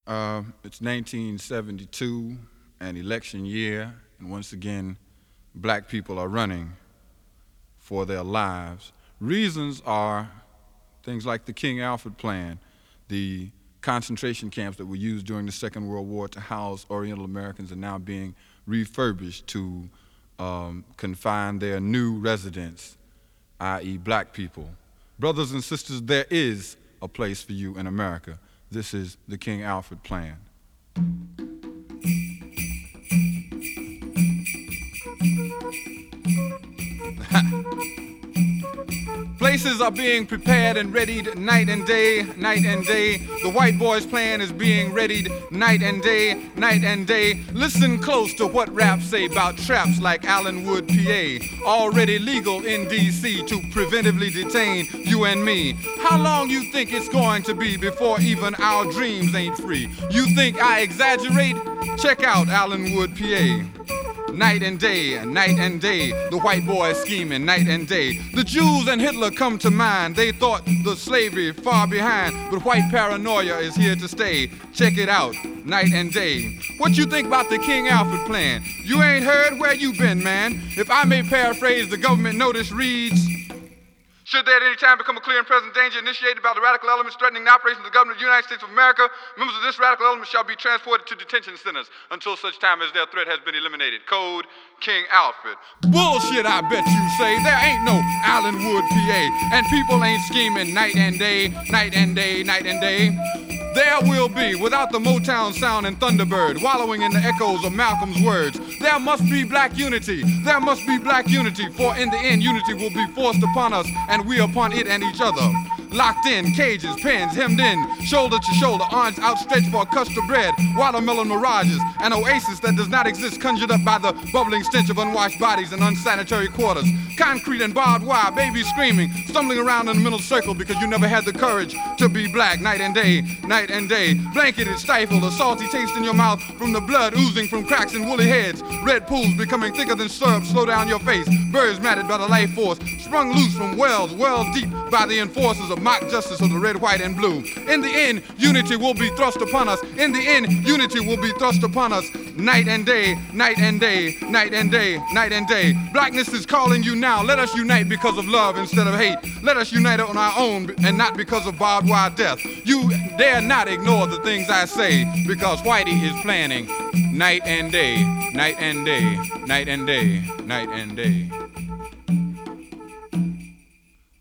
It's 1972, an election year, and once again, black people are running for their lives. Reasons are things like the King Alfred Plan, the concentration camps that were used during the Second World War to house Oriental Americans are now being refurbished to confine their new residents, i.e. black people. Brothers and sisters, there is a place for you in America. This is the King Alfred Plan. Places are being prepared and readied night and day, night and day. The white boys' plan is being readied night and day, night and day. Listen close to what raps say about traps like Allenwood, PA, already legal in D.C. to preventively detain you and me. How long you think it's going to be before even our dreams ain't free? You think I exaggerate? Check out Allenwood, PA. Night and day, night and day, the white boys scheming night and day. The Jews and Hitler come to mind. They thought the slavery far behind, but white paranoia is here to stay. Check it out, night and day. What you think about the King Alfred Plan? You ain't heard? Where you been, man? If I may paraphrase, the government notice reads: should there at any time become a clear and present danger initiated by the radical elements threatening the operations of the government of the United States of America, members of this radical element shall be transported to detention centers until such time as their threat has been eliminated. Code King Alfred. Bullshit, I bet you say. There ain't no Allenwood, PA, and people ain't scheming night and day, night and day, night and day. There will be, without the Motown sound and Thunderbird, wallowing in the echoes of Malcolm's words. There must be black unity. There must be black unity, for in the end, unity will be forced upon us, and we upon it and each other. Locked in, cages, pens, hemmed in, shoulder to shoulder, arms outstretched for a crust of bread, watermelon mirages, an oasis that does not exist, conjured up by the bubbling stench of unwashed bodies and unsanitary quarters. Concrete and barbed wire, babies screaming, stumbling around in the middle circle because you never had the courage to be black night and day, night and day. Blanketed, stifled, a salty taste in your mouth from the blood oozing from cracks in woolly heads. Red pools becoming thicker than syrup slow down your face. Birds matted by the life force, sprung loose from wells, well deep by the enforcers of mock justice of the red, white, and blue. In the end, unity will be thrust upon us. In the end, unity will be thrust upon us. Night and day, night and day, night and day, night and day. Blackness is calling you now. Let us unite because of love instead of hate. Let us unite on our own and not because of barbed wire death. You dare not ignore the things I say, because Whitey is planning night and day, night and day, night and day, night and day.